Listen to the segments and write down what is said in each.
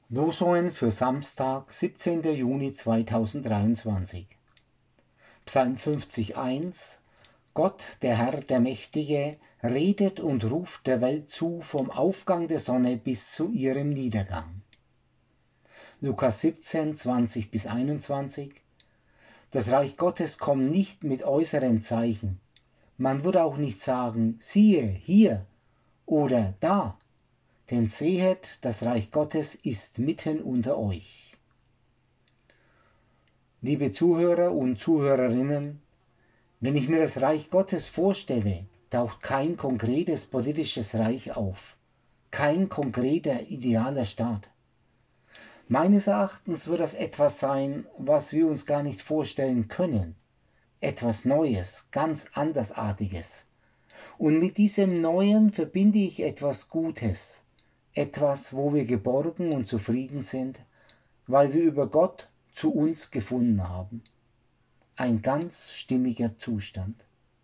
Losungen für Samstag, 17. Juni 2023. Psalm 50,1 Gott, der Herr, der Mächtige, redet und ruft der Welt zu vom Aufgang der Sonne bis zu ihrem Niedergang. Lukas 17, 20-21. Das Reich Gottes kommt nicht mit äußeren Zeichen. Man würde auch nicht sagen, siehe, hier oder da. Denn sehet, das Reich Gottes ist mitten unter euch. Liebe Zuhörer und Zuhörerinnen, wenn ich mir das Reich Gottes vorstelle, taucht kein konkretes politisches Reich auf, kein konkreter idealer Staat. Meines Erachtens wird das etwas sein, was wir uns gar nicht vorstellen können. Etwas Neues, ganz Andersartiges. Und mit diesem Neuen verbinde ich etwas Gutes, etwas, wo wir geborgen und zufrieden sind, weil wir über Gott zu uns gefunden haben. Ein ganz stimmiger Zustand.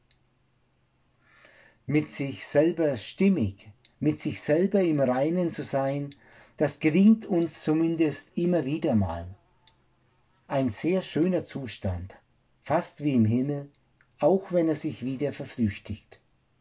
Mit sich selber stimmig, mit sich selber im Reinen zu sein, das gelingt uns zumindest immer wieder mal. Ein sehr schöner Zustand, fast wie im Himmel, auch wenn er sich wieder verflüchtigt.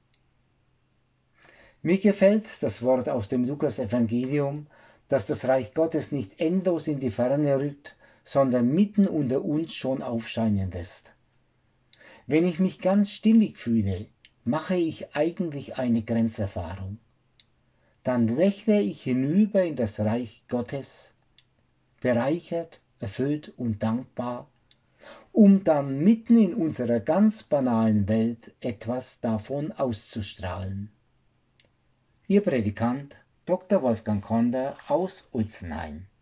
Mir gefällt das Wort aus dem Lukas-Evangelium, dass das Reich Gottes nicht endlos in die Ferne rückt, sondern mitten unter uns schon aufscheinen lässt. Wenn ich mich ganz stimmig fühle, mache ich eigentlich eine Grenzerfahrung. Dann lächle ich hinüber in das Reich Gottes, bereichert, erfüllt und dankbar, um dann mitten in unserer ganz banalen Welt etwas davon auszustrahlen. Ihr Predikant Dr. Wolfgang Konder aus Uelzenheim.